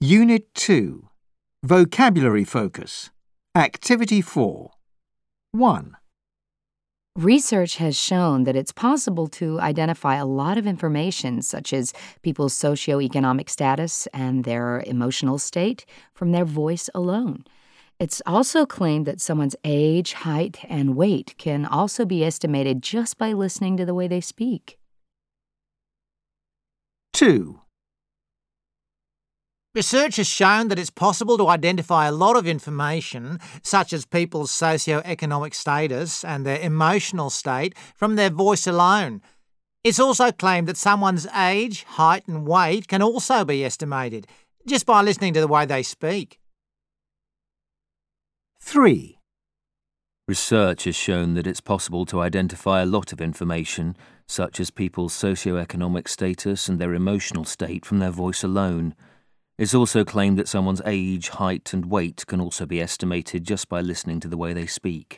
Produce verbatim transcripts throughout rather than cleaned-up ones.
Unit two. Vocabulary Focus. Activity four. one. Research has shown that it's possible to identify a lot of information, such as people's socioeconomic status and their emotional state, from their voice alone. It's also claimed that someone's age, height, and weight can also be estimated just by listening to the way they speak. two. Research has shown that it's possible to identify a lot of information, such as people's socio-economic status and their emotional state, from their voice alone. It's also claimed that someone's age, height and weight can also be estimated, just by listening to the way they speak. three. Research has shown that it's possible to identify a lot of information, such as people's socio-economic status and their emotional state, from their voice alone. It's also claimed that someone's age, height and weight can also be estimated just by listening to the way they speak.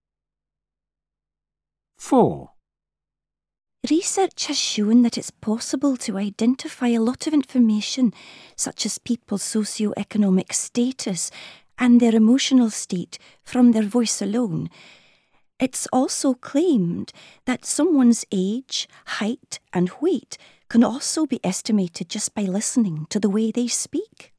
four. Research has shown that it's possible to identify a lot of information, such as people's socio-economic status and their emotional state, from their voice alone. It's also claimed that someone's age, height and weight can also be estimated just by listening to the way they speak.